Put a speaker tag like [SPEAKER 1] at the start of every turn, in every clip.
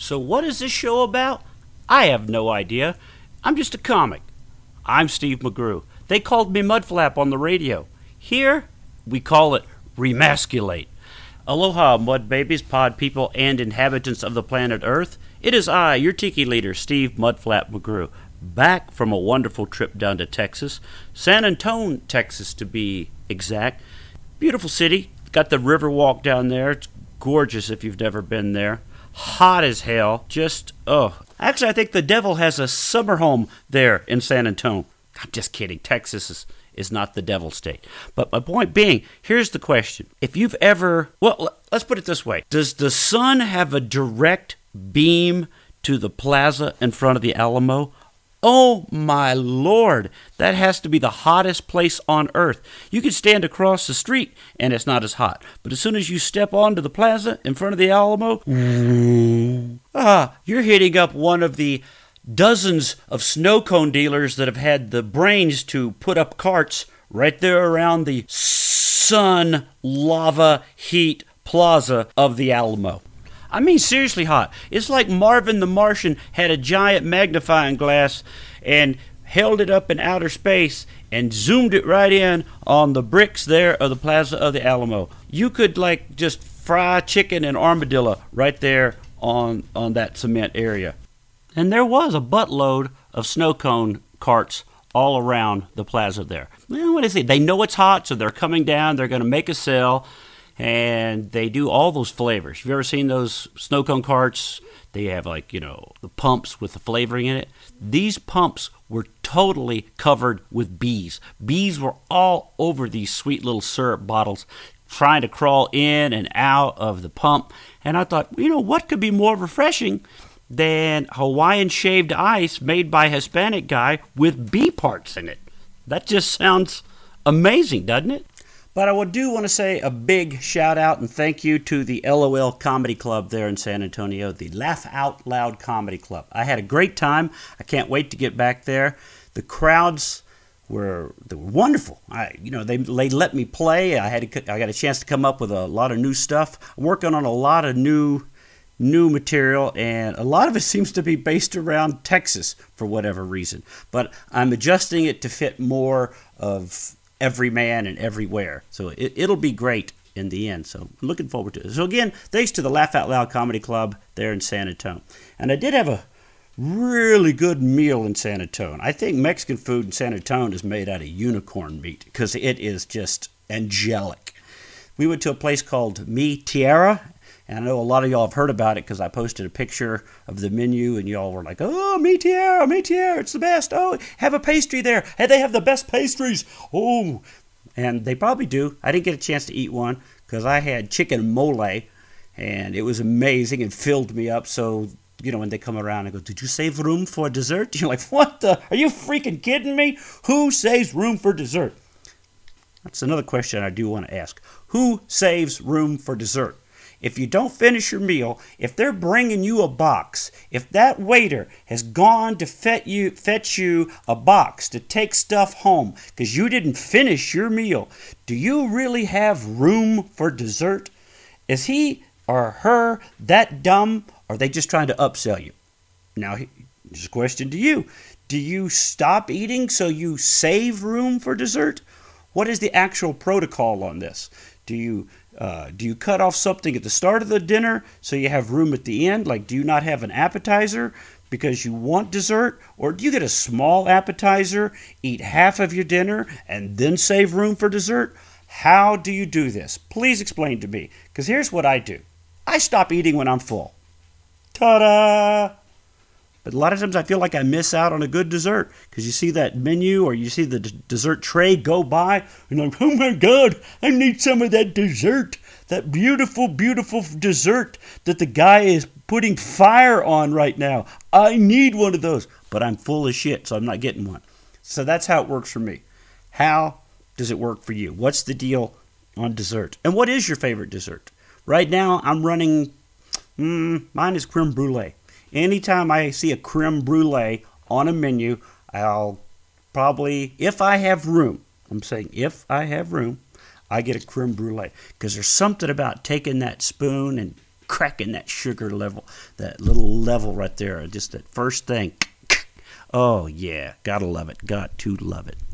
[SPEAKER 1] So what is this show about? I have no idea. I'm just a comic. I'm Steve McGrew. They called me Mudflap on the radio. Here, we call it Remasculate. Aloha, mud babies, pod people, and inhabitants of the planet Earth. It is I, your tiki leader, Steve Mudflap McGrew, back from a wonderful trip down to Texas. San Antonio, Texas, to be exact. Beautiful city. Got the river walk down there. It's gorgeous if you've never been there. Hot as hell. Actually, I think the devil has a summer home there in San Antonio. I'm just kidding. Texas is not the devil state. But my point being, here's the question. If you've ever... Well, let's put it this way. Does the sun have a direct beam to the plaza in front of the Alamo? Oh, my Lord. That has to be the hottest place on earth. You can stand across the street, and it's not as hot. But as soon as you step onto the plaza in front of the Alamo, you're hitting up one of the dozens of snow cone dealers that have had the brains to put up carts right there around the sun, lava, heat plaza of the Alamo. I mean, seriously hot. It's like Marvin the Martian had a giant magnifying glass and held it up in outer space and zoomed it right in on the bricks there of the plaza of the Alamo. You could just fry chicken and armadillo right there on that cement area. And there was a buttload of snow cone carts all around the plaza there. Well, what is it? They know it's hot, so they're coming down. They're going to make a sale. And they do all those flavors. Have you ever seen those snow cone carts? They have the pumps with the flavoring in it. These pumps were totally covered with bees. Bees were all over these sweet little syrup bottles trying to crawl in and out of the pump. And I thought, what could be more refreshing than Hawaiian shaved ice made by a Hispanic guy with bee parts in it? That just sounds amazing, doesn't it? But I do want to say a big shout out and thank you to the LOL Comedy Club there in San Antonio, the Laugh Out Loud Comedy Club. I had a great time. I can't wait to get back there. The crowds were wonderful. They let me play. I got a chance to come up with a lot of new stuff. I'm working on a lot of new material, and a lot of it seems to be based around Texas for whatever reason. But I'm adjusting it to fit more of every man and everywhere. So it'll be great in the end. So I'm looking forward to it. So again, thanks to the Laugh Out Loud Comedy Club there in San Antonio. And I did have a really good meal in San Antonio. I think Mexican food in San Antonio is made out of unicorn meat because it is just angelic. We went to a place called Mi Tierra. And I know a lot of y'all have heard about it because I posted a picture of the menu and y'all were like, oh, Mi Tierra, it's the best. Oh, have a pastry there. Hey, they have the best pastries. Oh, and they probably do. I didn't get a chance to eat one because I had chicken mole and it was amazing and filled me up. So, when they come around and go, did you save room for dessert? You're like, what the? Are you freaking kidding me? Who saves room for dessert? That's another question I do want to ask. Who saves room for dessert? If you don't finish your meal, if they're bringing you a box, if that waiter has gone to fetch you a box to take stuff home because you didn't finish your meal, do you really have room for dessert? Is he or her that dumb, or are they just trying to upsell you? Now, here's a question to you. Do you stop eating so you save room for dessert? What is the actual protocol on this? Do you cut off something at the start of the dinner so you have room at the end? Do you not have an appetizer because you want dessert? Or do you get a small appetizer, eat half of your dinner, and then save room for dessert? How do you do this? Please explain to me. Because here's what I do. I stop eating when I'm full. Ta-da! But a lot of times I feel like I miss out on a good dessert because you see that menu or you see the dessert tray go by and I'm like, oh my God, I need some of that dessert, that beautiful, beautiful dessert that the guy is putting fire on right now. I need one of those, but I'm full of shit, so I'm not getting one. So that's how it works for me. How does it work for you? What's the deal on dessert? And what is your favorite dessert? Right now I'm running, mine is creme brulee. Anytime I see a creme brulee on a menu, I'll probably, if I have room, I'm saying if I have room, I get a creme brulee. Because there's something about taking that spoon and cracking that sugar level, that little level right there, just that first thing. Oh, yeah, gotta love it. Got to love it.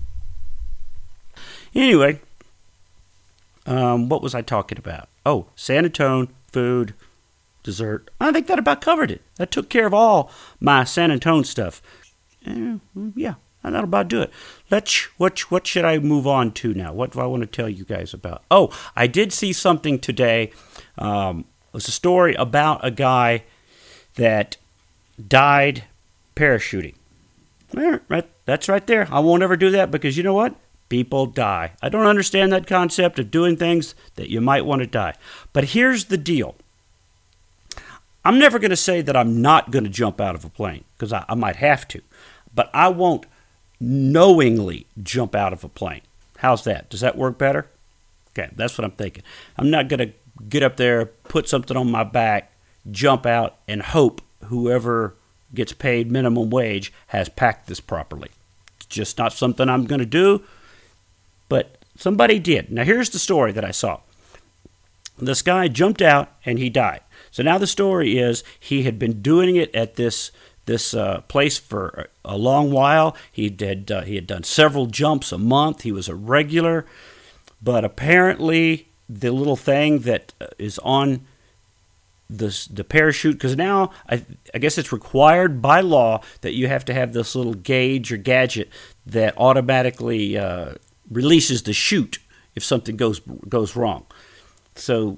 [SPEAKER 1] Anyway, what was I talking about? Oh, San Antone, food, dessert. I think that about covered it. That took care of all my San Antone stuff. Yeah, that'll about do it. What should I move on to now? What do I want to tell you guys about? Oh, I did see something today. It was a story about a guy that died parachuting. Right, that's right there. I won't ever do that because you know what? People die. I don't understand that concept of doing things that you might want to die. But here's the deal. I'm never going to say that I'm not going to jump out of a plane because I might have to. But I won't knowingly jump out of a plane. How's that? Does that work better? Okay, that's what I'm thinking. I'm not going to get up there, put something on my back, jump out, and hope whoever gets paid minimum wage has packed this properly. It's just not something I'm going to do, but somebody did. Now, here's the story that I saw. This guy jumped out, and he died. So now the story is he had been doing it at this place for a long while. He had done several jumps a month. He was a regular, but apparently the little thing that is on the parachute, because now I guess it's required by law that you have to have this little gauge or gadget that automatically releases the chute if something goes wrong. So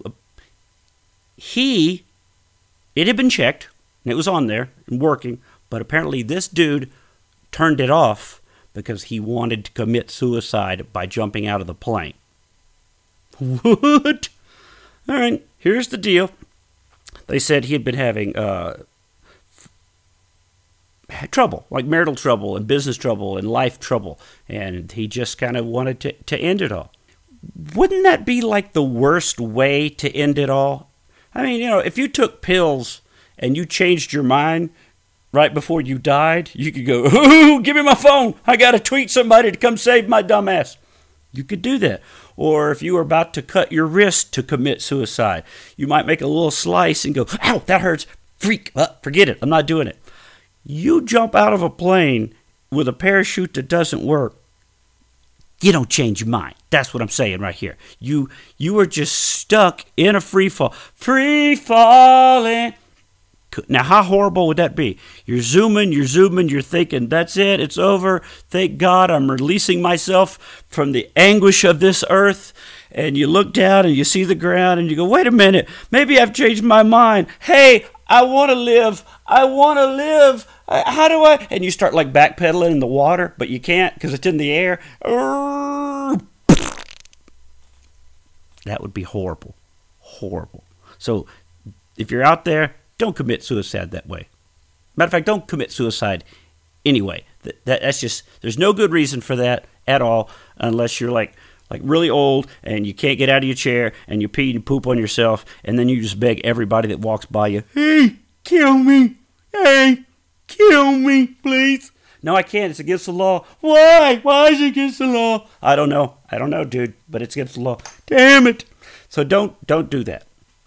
[SPEAKER 1] it had been checked, and it was on there and working, but apparently this dude turned it off because he wanted to commit suicide by jumping out of the plane. What? All right, here's the deal. They said he had been having trouble, like marital trouble and business trouble and life trouble, and he just kind of wanted to end it all. Wouldn't that be like the worst way to end it all? I mean, if you took pills and you changed your mind right before you died, you could go, ooh, give me my phone. I got to tweet somebody to come save my dumb ass. You could do that. Or if you were about to cut your wrist to commit suicide, you might make a little slice and go, ow, that hurts. Freak. Forget it. I'm not doing it. You jump out of a plane with a parachute that doesn't work, you don't change your mind. That's what I'm saying right here. You are just stuck in a free fall. Free falling. Now, how horrible would that be? You're zooming, you're thinking, that's it, it's over. Thank God I'm releasing myself from the anguish of this earth. And you look down and you see the ground and you go, wait a minute, maybe I've changed my mind. Hey, I want to live. How do I? And you start like backpedaling in the water, but you can't because it's in the air. That would be horrible. Horrible. So if you're out there, don't commit suicide that way. Matter of fact, don't commit suicide anyway. That's just, there's no good reason for that at all unless you're like really old and you can't get out of your chair and you pee and poop on yourself and then you just beg everybody that walks by you, hey, kill me. Hey, kill me, please. No, I can't. It's against the law. Why? Why is it against the law? I don't know, dude, but it's against the law. Damn it. So don't do that.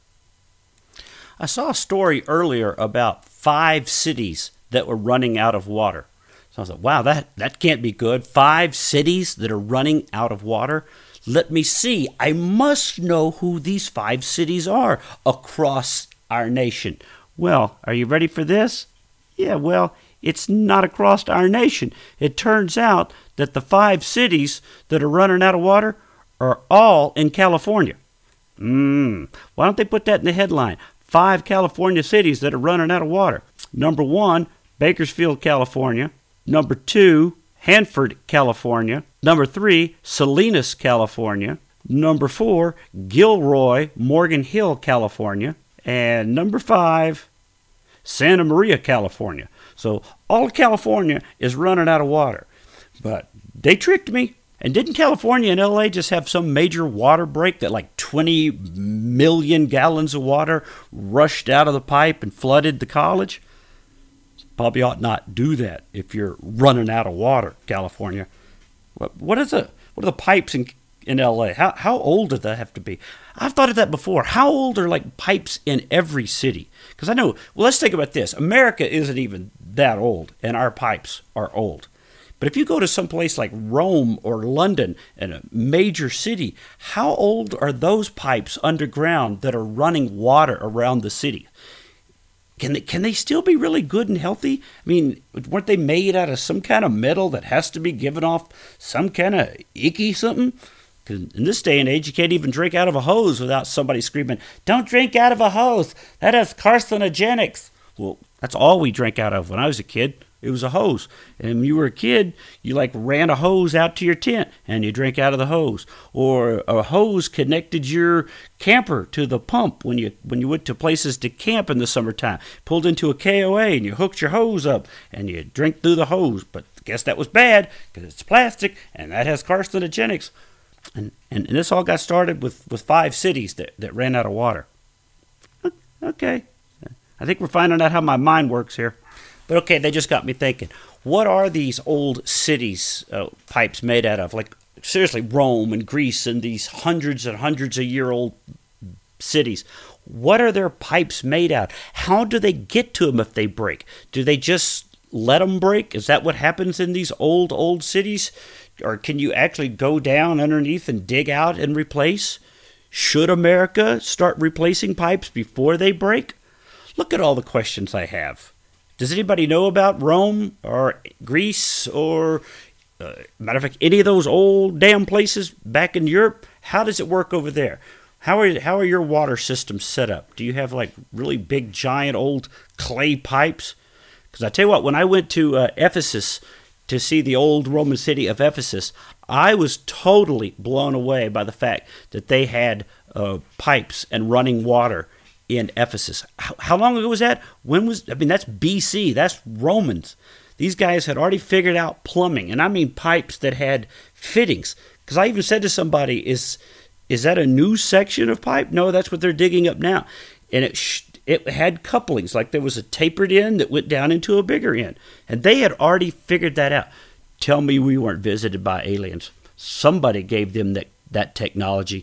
[SPEAKER 1] I saw a story earlier about 5 cities that were running out of water. So I was like, wow, that can't be good. 5 cities that are running out of water? Let me see. I must know who these 5 cities are across our nation. Well, are you ready for this? Yeah, well, it's not across our nation. It turns out that the 5 cities that are running out of water are all in California. Why don't they put that in the headline? 5 California cities that are running out of water. Number 1, Bakersfield, California. Number 2, Hanford, California. Number 3, Salinas, California. Number 4, Gilroy, Morgan Hill, California. And number 5, Santa Maria, California. So all of California is running out of water. But they tricked me. And didn't California and LA just have some major water break that like 20 million gallons of water rushed out of the pipe and flooded the college? Probably ought not do that if you're running out of water, California. What are the pipes in LA? How old do they have to be? I've thought of that before. How old are like pipes in every city? Because I know, well, let's think about this. America isn't even that old, and our pipes are old. But if you go to some place like Rome or London, in a major city, how old are those pipes underground that are running water around the city? Can they still be really good and healthy? I mean, weren't they made out of some kind of metal that has to be given off some kind of icky something? Because in this day and age, you can't even drink out of a hose without somebody screaming, "Don't drink out of a hose. That has carcinogenics." Well, that's all we drank out of when I was a kid. It was a hose. And when you were a kid, you like ran a hose out to your tent and you drank out of the hose. Or a hose connected your camper to the pump when you went to places to camp in the summertime. Pulled into a KOA and you hooked your hose up and you drank through the hose. But I guess that was bad because it's plastic and that has carcinogenics. And this all got started with 5 cities that ran out of water. Okay. I think we're finding out how my mind works here. But okay, they just got me thinking. What are these old cities pipes made out of? Like, seriously, Rome and Greece and these hundreds and hundreds of year old cities. What are their pipes made out? How do they get to them if they break? Do they just let them break? Is that what happens in these old cities? Or can you actually go down underneath and dig out and replace? Should America start replacing pipes before they break? Look at all the questions I have. Does anybody know about Rome or Greece or, matter of fact, any of those old damn places back in Europe? How does it work over there? How are your water systems set up? Do you have like really big, giant, old clay pipes? Because I tell you what, when I went to Ephesus to see the old Roman city of Ephesus, I was totally blown away by the fact that they had pipes and running water in Ephesus. How long ago was that? That's BC. That's Romans. These guys had already figured out plumbing, and I mean pipes that had fittings. Because I even said to somebody, is that a new section of pipe? No, that's what they're digging up now. And it had couplings, like there was a tapered end that went down into a bigger end. And they had already figured that out. Tell me we weren't visited by aliens. Somebody gave them that technology.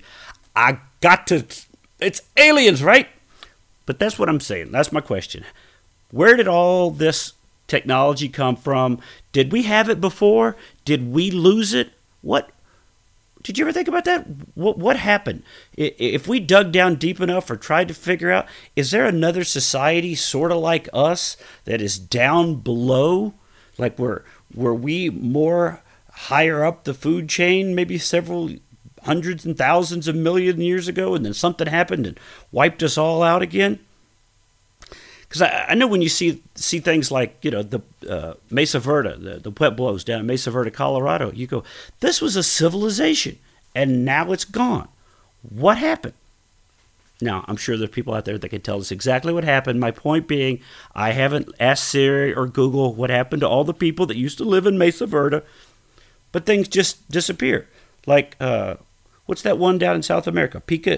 [SPEAKER 1] It's aliens, right? But that's what I'm saying. That's my question. Where did all this technology come from? Did we have it before? Did we lose it? What? Did you ever think about that? What happened? If we dug down deep enough or tried to figure out, is there another society sort of like us that is down below? Like were we more higher up the food chain, maybe several hundreds and thousands of million years ago, and then something happened and wiped us all out again? Because I know when you see things like, the Mesa Verde, the Pueblos down in Mesa Verde, Colorado, you go, this was a civilization, and now it's gone. What happened? Now, I'm sure there are people out there that can tell us exactly what happened. My point being, I haven't asked Siri or Google what happened to all the people that used to live in Mesa Verde, but things just disappear. Like, what's that one down in South America? Pika,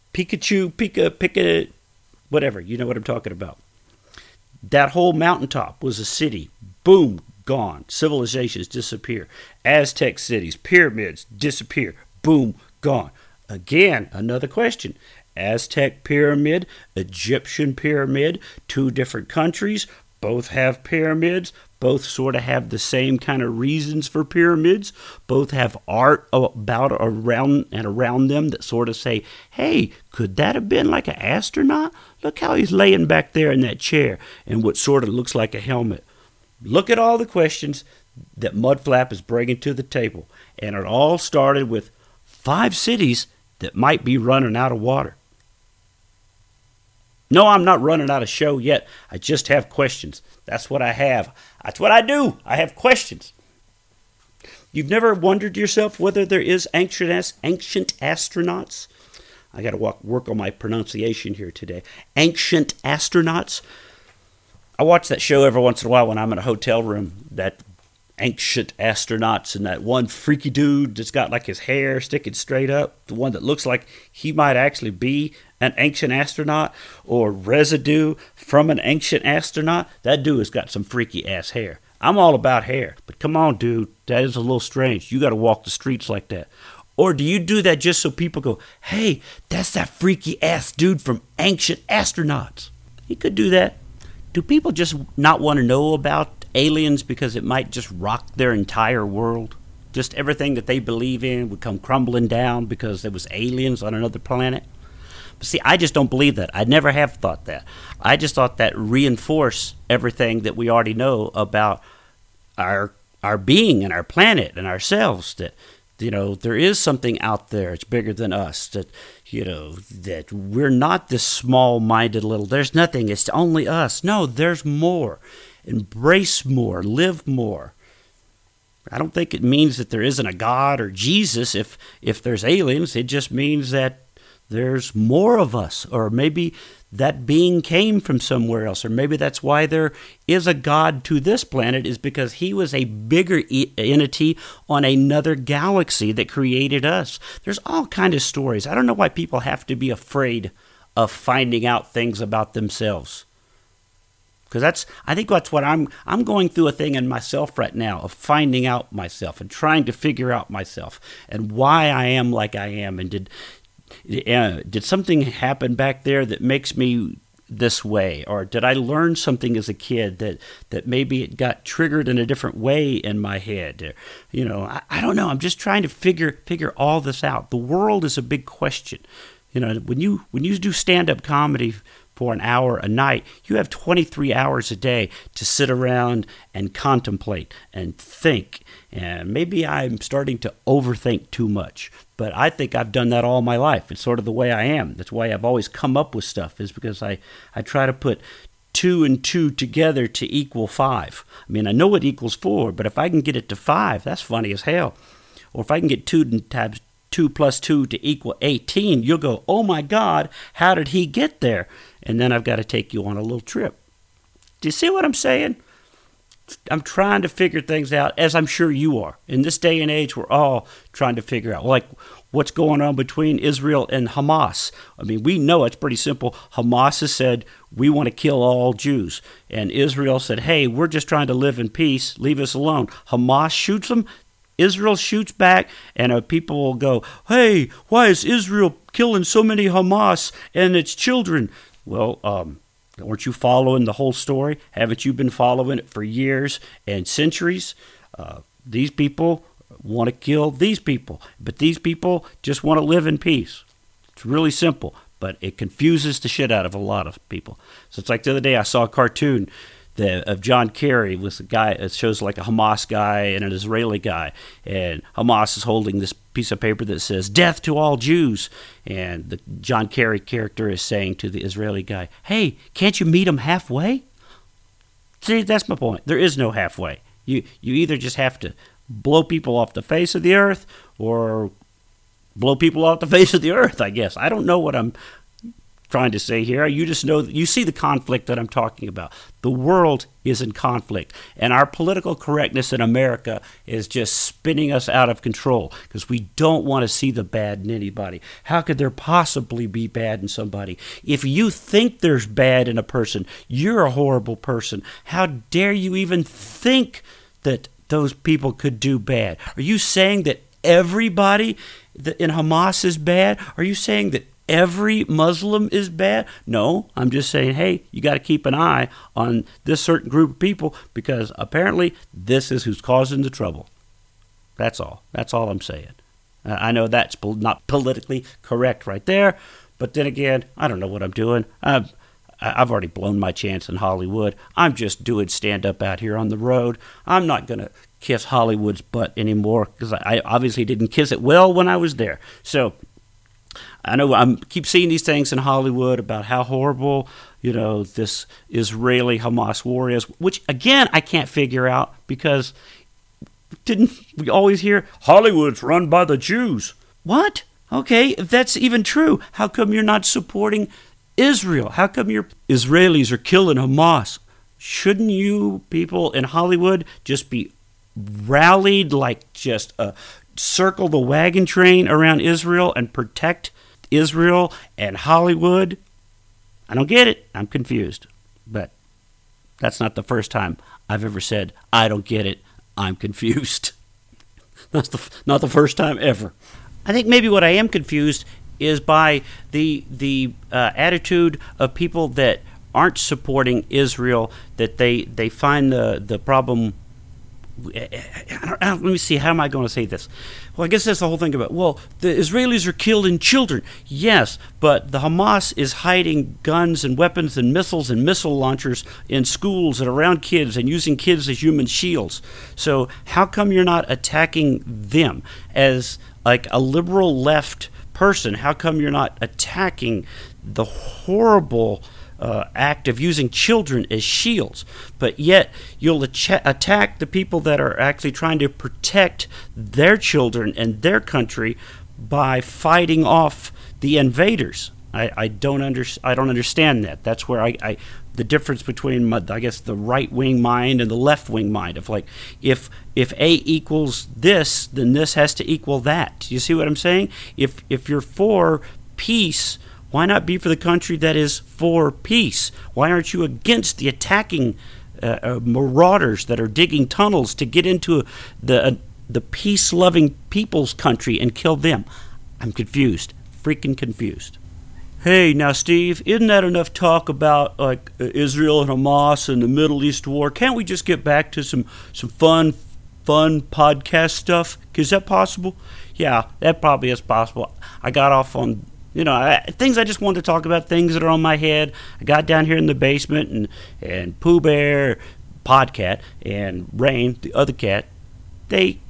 [SPEAKER 1] whatever. You know what I'm talking about. That whole mountaintop was a city. Boom, gone. Civilizations disappear. Aztec cities, pyramids disappear. Boom, gone. Again, another question. Aztec pyramid, Egyptian pyramid, 2 different countries, both have pyramids, both sort of have the same kind of reasons for pyramids, both have art around them that sort of say, hey, could that have been like an astronaut? Look how he's laying back there in that chair and what sort of looks like a helmet. Look at all the questions that Mudflap is bringing to the table. And it all started with 5 cities that might be running out of water. No, I'm not running out of show yet. I just have questions. That's what I have. That's what I do. I have questions. You've never wondered yourself whether there is ancient astronauts? I got to work on my pronunciation here today. Ancient astronauts. I watch that show every once in a while when I'm in a hotel room. That ancient astronauts and that one freaky dude that's got like his hair sticking straight up. The one that looks like he might actually be an ancient astronaut or residue from an ancient astronaut. That dude has got some freaky ass hair. I'm all about hair, but come on, dude, that is a little strange. You got to walk the streets like that. Or do you do that just so people go, hey, that's that freaky ass dude from Ancient Astronauts? You could do that. Do people just not want to know about aliens because it might just rock their entire world? Just everything that they believe in would come crumbling down because there was aliens on another planet? But see, I just don't believe that. I never have thought that. I just thought that reinforced everything that we already know about our being and our planet and ourselves, that there is something out there. It's bigger than us. That that we're not this small-minded little. There's nothing. It's only us. No, there's more. Embrace more. Live more. I don't think it means that there isn't a God or Jesus if there's aliens. It just means that there's more of us, or maybe that being came from somewhere else, or maybe that's why there is a God to this planet, is because he was a bigger entity on another galaxy that created us. There's all kinds of stories. I don't know why people have to be afraid of finding out things about themselves. Because I think that's what I'm going through a thing in myself right now, of finding out myself and trying to figure out myself and why I am like I am. And did something happen back there that makes me this way? Or did I learn something as a kid that maybe it got triggered in a different way in my head? I don't know. I'm just trying to figure all this out. The world is a big question. When you do stand-up comedy for an hour a night, you have 23 hours a day to sit around and contemplate and think. And maybe I'm starting to overthink too much, but I think I've done that all my life. It's sort of the way I am. That's why I've always come up with stuff, is because I try to put 2 and 2 together to equal 5. I mean, I know it equals 4, but if I can get it to 5, that's funny as hell. Or if I can get 2 times 2 plus 2 to equal 18, you'll go, oh my God, how did he get there? And then I've got to take you on a little trip. Do you see what I'm saying? I'm trying to figure things out, as I'm sure you are. In this day and age, we're all trying to figure out, like, what's going on between Israel and Hamas. I mean, we know it's pretty simple. Hamas has said, we want to kill all Jews. And Israel said, hey, we're just trying to live in peace. Leave us alone. Hamas shoots them. Israel shoots back, and people will go, hey, why is Israel killing so many Hamas and its children? Well, weren't you following the whole story? Haven't you been following it for years and centuries? These people want to kill these people, but these people just want to live in peace. It's really simple, but it confuses the shit out of a lot of people. So it's like the other day I saw a cartoon of John Kerry with a guy. It shows like a Hamas guy and an Israeli guy, and Hamas is holding this piece of paper that says "Death to all Jews," and the John Kerry character is saying to the Israeli guy, "Hey, can't you meet them halfway?" See, that's my point. There is no halfway. You either just have to blow people off the face of the earth, or blow people off the face of the earth. I guess I don't know what I'm trying to say here. You just know, you see the conflict that I'm talking about. The world is in conflict, and our political correctness in America is just spinning us out of control because we don't want to see the bad in anybody. How could there possibly be bad in somebody? If you think there's bad in a person, you're a horrible person. How dare you even think that those people could do bad? Are you saying that everybody in Hamas is bad? Are you saying that every Muslim is bad? No, I'm just saying, hey, you got to keep an eye on this certain group of people because apparently this is who's causing the trouble. That's all. That's all I'm saying. I know that's not politically correct right there, but then again, I don't know what I'm doing. I've already blown my chance in Hollywood. I'm just doing stand-up out here on the road. I'm not going to kiss Hollywood's butt anymore because I obviously didn't kiss it well when I was there. So I know I keep seeing these things in Hollywood about how horrible, this Israeli Hamas war is, which, again, I can't figure out because didn't we always hear Hollywood's run by the Jews? What? Okay, if that's even true, how come you're not supporting Israel? How come your Israelis are killing Hamas? Shouldn't you people in Hollywood just be rallied like just circle the wagon train around Israel and protect Israel and Hollywood? I don't get it. I'm confused. But that's not the first time I've ever said, I don't get it. I'm confused. That's not the first time ever. I think maybe what I am confused is by the attitude of people that aren't supporting Israel, that they find the problem. Let me see, how am I going to say this? Well, I guess that's the whole thing about, well, the Israelis are killing children. Yes, but the Hamas is hiding guns and weapons and missiles and missile launchers in schools and around kids and using kids as human shields. So how come you're not attacking them? As like a liberal left person, how come you're not attacking the horrible act of using children as shields, but yet you'll attack the people that are actually trying to protect their children and their country by fighting off the invaders? I don't understand that. That's where the difference between I guess the right wing mind and the left wing mind of like, if A equals this, then this has to equal that. You see what I'm saying? If you're for peace, why not be for the country that is for peace? Why aren't you against the attacking marauders that are digging tunnels to get into the peace-loving people's country and kill them? I'm confused, freaking confused. Hey, now Steve, isn't that enough talk about like Israel and Hamas and the Middle East war? Can't we just get back to some fun podcast stuff? Is that possible? Yeah, that probably is possible. I got off on things I just wanted to talk about, things that are on my head. I got down here in the basement, and Pooh Bear, Podcat, and Rain, the other cat, they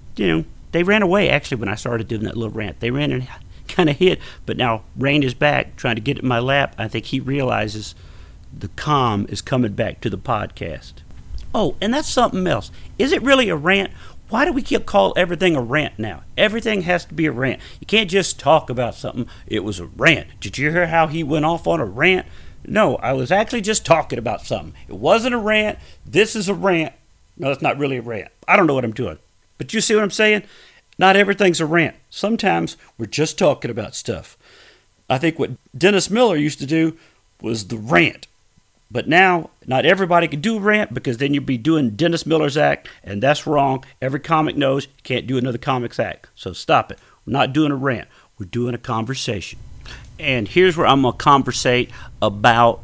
[SPEAKER 1] ran away, actually, when I started doing that little rant. They ran and kind of hid, but now Rain is back, trying to get in my lap. I think he realizes the calm is coming back to the podcast. Oh, and that's something else. Is it really a rant? Why do we call everything a rant now? Everything has to be a rant. You can't just talk about something. It was a rant. Did you hear how he went off on a rant? No, I was actually just talking about something. It wasn't a rant. This is a rant. No, it's not really a rant. I don't know what I'm doing. But you see what I'm saying? Not everything's a rant. Sometimes we're just talking about stuff. I think what Dennis Miller used to do was the rant. But now, not everybody can do a rant, because then you'd be doing Dennis Miller's act, and that's wrong. Every comic knows you can't do another comic's act. So stop it. We're not doing a rant. We're doing a conversation. And here's where I'm going to conversate about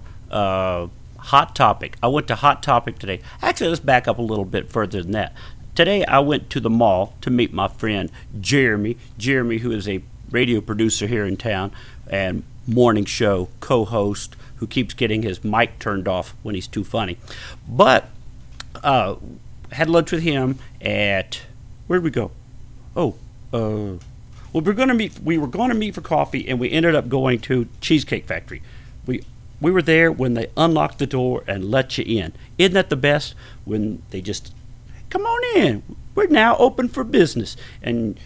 [SPEAKER 1] Hot Topic. I went to Hot Topic today. Actually, let's back up a little bit further than that. Today, I went to the mall to meet my friend Jeremy. Jeremy, who is a radio producer here in town and morning show co-host, who keeps getting his mic turned off when he's too funny. But had lunch with him at, where'd we go? Well, we were going to meet for coffee, and we ended up going to Cheesecake Factory. We were there when they unlocked the door and let you in. Isn't that the best? When they just, come on in. We're now open for business. And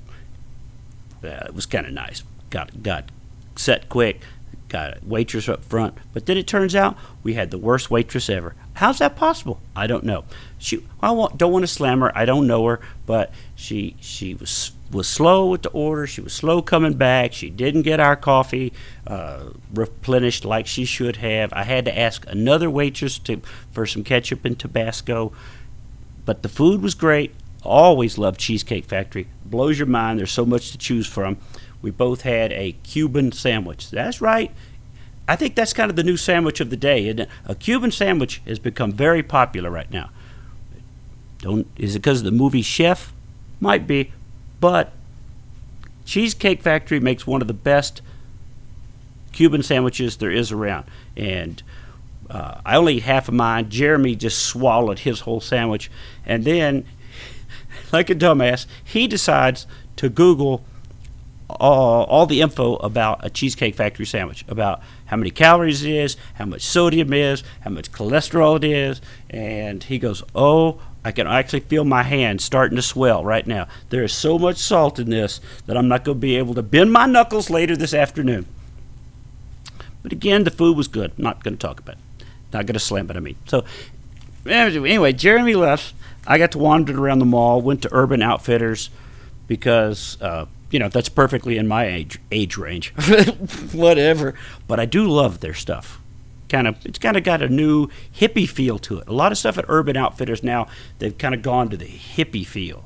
[SPEAKER 1] it was kind of nice. Got set quick. Got a waitress up front, but then it turns out we had the worst waitress ever. How's that possible? I don't know. Don't want to slam her. I don't know her, but she was slow with the order. She was slow coming back. She didn't get our coffee replenished like she should have. I had to ask another waitress for some ketchup and Tabasco, but the food was great. Always loved Cheesecake Factory. Blows your mind. There's so much to choose from. We both had a Cuban sandwich. That's right. I think that's kind of the new sandwich of the day, isn't it? A Cuban sandwich has become very popular right now. Is it because of the movie Chef? Might be. But Cheesecake Factory makes one of the best Cuban sandwiches there is around. And I only eat half of mine. Jeremy just swallowed his whole sandwich. And then, like a dumbass, he decides to Google all the info about a Cheesecake Factory sandwich, about how many calories it is, how much sodium it is, how much cholesterol it is, and he goes, oh, I can actually feel my hand starting to swell right now. There is so much salt in this that I'm not going to be able to bend my knuckles later this afternoon. But again, the food was good. I'm not going to talk about it. Not going to slam it, I mean. So anyway, Jeremy left. I got to wander around the mall, went to Urban Outfitters because that's perfectly in my age range. Whatever. But I do love their stuff. It's kind of got a new hippie feel to it. A lot of stuff at Urban Outfitters now, they've kind of gone to the hippie feel.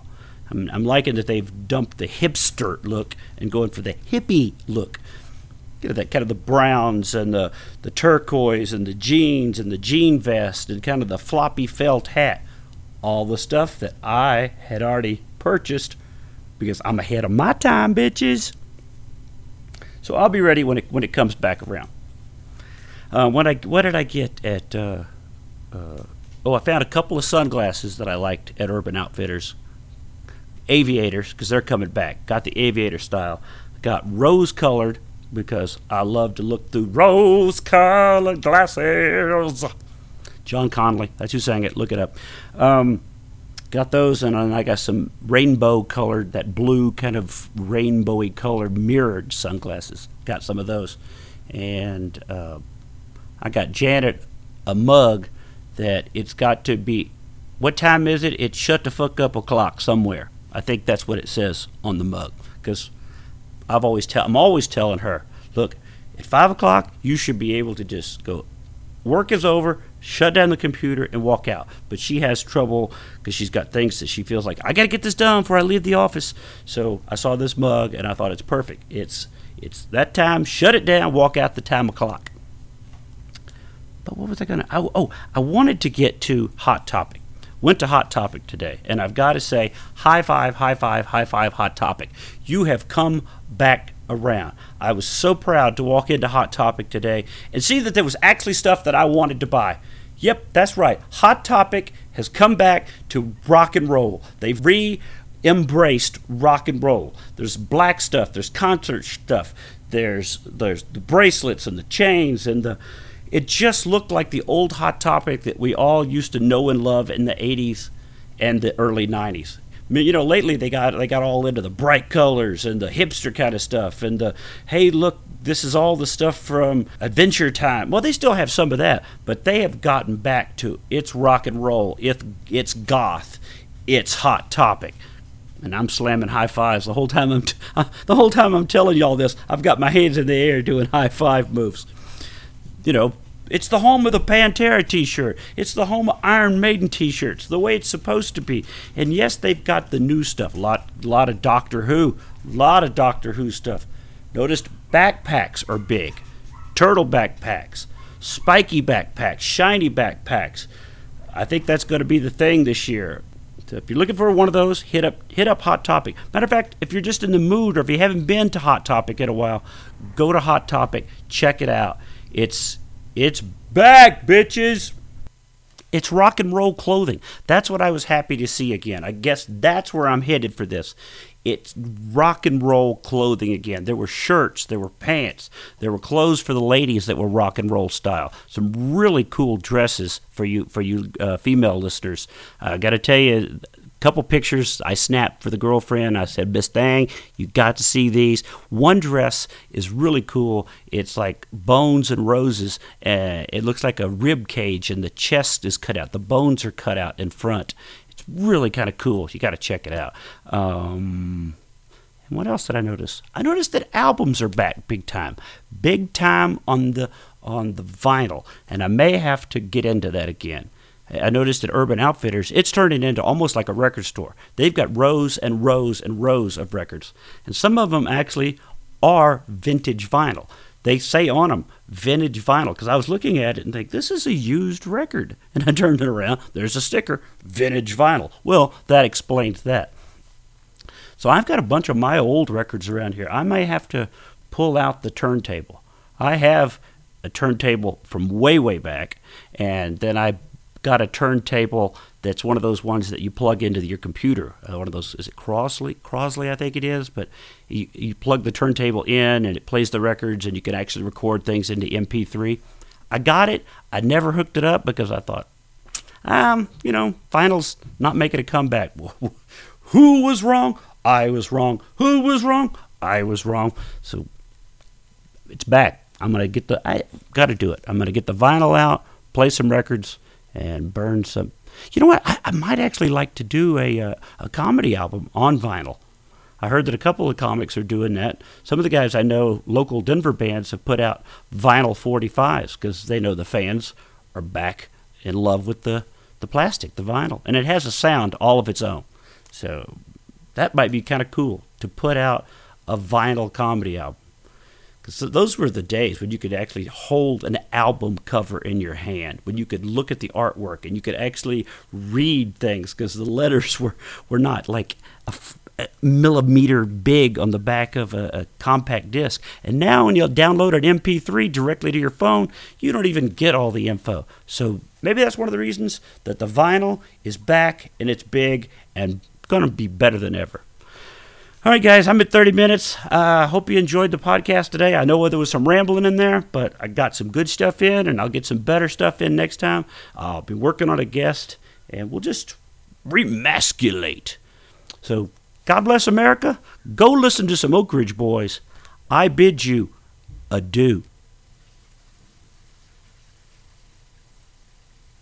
[SPEAKER 1] I'm liking that they've dumped the hipster look and going for the hippie look. You know, that kind of the browns and the turquoise and the jeans and the jean vest and kind of the floppy felt hat. All the stuff that I had already purchased because I'm ahead of my time, bitches. So I'll be ready when it comes back around. What did I get at? I found a couple of sunglasses that I liked at Urban Outfitters. Aviators, because they're coming back. Got the aviator style. Got rose-colored, because I love to look through rose-colored glasses. John Conley, that's who sang it. Look it up. Got those, and I got some rainbow-colored, that blue kind of rainbowy colored mirrored sunglasses. Got some of those. And I got Janet a mug that it's got to be, what time is it? It's shut the fuck up o'clock somewhere. I think that's what it says on the mug. Because I'm always telling her, look, at 5 o'clock, you should be able to just go, work is over, shut down the computer, and walk out. But she has trouble because she's got things that she feels like, I got to get this done before I leave the office. So I saw this mug, and I thought it's perfect. It's that time, shut it down, walk out the time o'clock. But what was I going to... I wanted to get to Hot Topic. Went to Hot Topic today, and I've got to say, high five, Hot Topic. You have come back around. I was so proud to walk into Hot Topic today and see that there was actually stuff that I wanted to buy. Yep, that's right. Hot Topic has come back to rock and roll. They've re-embraced rock and roll. There's black stuff. There's concert stuff. There's the bracelets and the chains and the... It just looked like the old Hot Topic that we all used to know and love in the 80s and the early 90s. I mean, you know, lately they got all into the bright colors and the hipster kind of stuff and the, hey, look, this is all the stuff from Adventure Time. Well, they still have some of that, but they have gotten back to it's rock and roll, it's goth, it's Hot Topic. And I'm slamming high fives the whole time I'm telling y'all this. I've got my hands in the air doing high five moves. You know, it's the home of the Pantera t-shirt. It's the home of Iron Maiden t-shirts, the way it's supposed to be. And yes, they've got the new stuff, a lot of Doctor Who stuff. Noticed backpacks are big. Turtle backpacks, spiky backpacks, shiny backpacks. I think that's going to be the thing this year. So if you're looking for one of those, hit up Hot Topic. Matter of fact, if you're just in the mood or if you haven't been to Hot Topic in a while, go to Hot Topic, check it out. It's back, bitches. It's rock and roll clothing. That's what I was happy to see again. I guess that's where I'm headed for this. It's rock and roll clothing again. There were shirts, there were pants, there were clothes for the ladies that were rock and roll style. Some really cool dresses for you female listeners. I got to tell you, couple pictures I snapped for the girlfriend. I said, Miss Thang, you got to see these. One dress is really cool. It's like bones and roses. It looks like a rib cage, and the chest is cut out. The bones are cut out in front. It's really kind of cool. You got to check it out. And what else did I notice? I noticed that albums are back big time. Big time on the vinyl. And I may have to get into that again. I noticed at Urban Outfitters, it's turning into almost like a record store. They've got rows and rows and rows of records. And some of them actually are vintage vinyl. They say on them, vintage vinyl, because I was looking at it and think, this is a used record. And I turned it around, there's a sticker, vintage vinyl. Well, that explains that. So I've got a bunch of my old records around here. I may have to pull out the turntable. I have a turntable from way, way back, and then I got a turntable that's one of those ones that you plug into your computer. One of those, is it Crosley, I think it is, but you plug the turntable in and it plays the records and you can actually record things into MP3. I got it. I never hooked it up because I thought, vinyl's not making a comeback. Who was wrong? I was wrong. Who was wrong? I was wrong. So it's back. I got to do it. I'm going to get the vinyl out, play some records, and burn some. You know what? I might actually like to do a comedy album on vinyl. I heard that a couple of comics are doing that. Some of the guys I know, local Denver bands, have put out vinyl 45s because they know the fans are back in love with the plastic, the vinyl. And it has a sound all of its own. So That might be kind of cool to put out a vinyl comedy album. Because those were the days when you could actually hold an album cover in your hand, when you could look at the artwork and you could actually read things, because the letters were not like a millimeter big on the back of a compact disc. And now when you'll download an MP3 directly to your phone, you don't even get all the info. So maybe that's one of the reasons that the vinyl is back and it's big and going to be better than ever. All right, guys, I'm at 30 minutes. Hope you enjoyed the podcast today. I know there was some rambling in there, but I got some good stuff in, and I'll get some better stuff in next time. I'll be working on a guest, and we'll just remasculate. So, God bless America. Go listen to some Oak Ridge Boys. I bid you adieu.